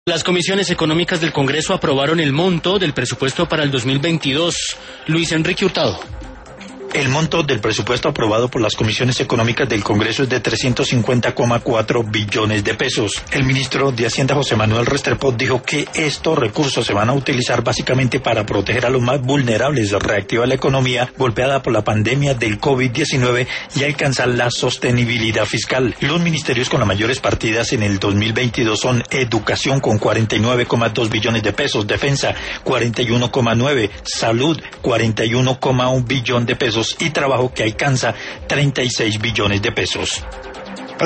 Las comisiones económicas del Congreso aprobaron el monto del presupuesto para el 2022. Luis Enrique Hurtado. El monto del presupuesto aprobado por las comisiones económicas del Congreso es de 350,4 billones de pesos. El ministro de Hacienda, José Manuel Restrepo, dijo que estos recursos se van a utilizar básicamente para proteger a los más vulnerables, reactivar la economía golpeada por la pandemia del COVID-19 y alcanzar la sostenibilidad fiscal. Los ministerios con las mayores partidas en el 2022 son Educación con 49,2 billones de pesos, Defensa 41,9, Salud 41,1 billón de pesos y Trabajo, que alcanza 36 billones de pesos.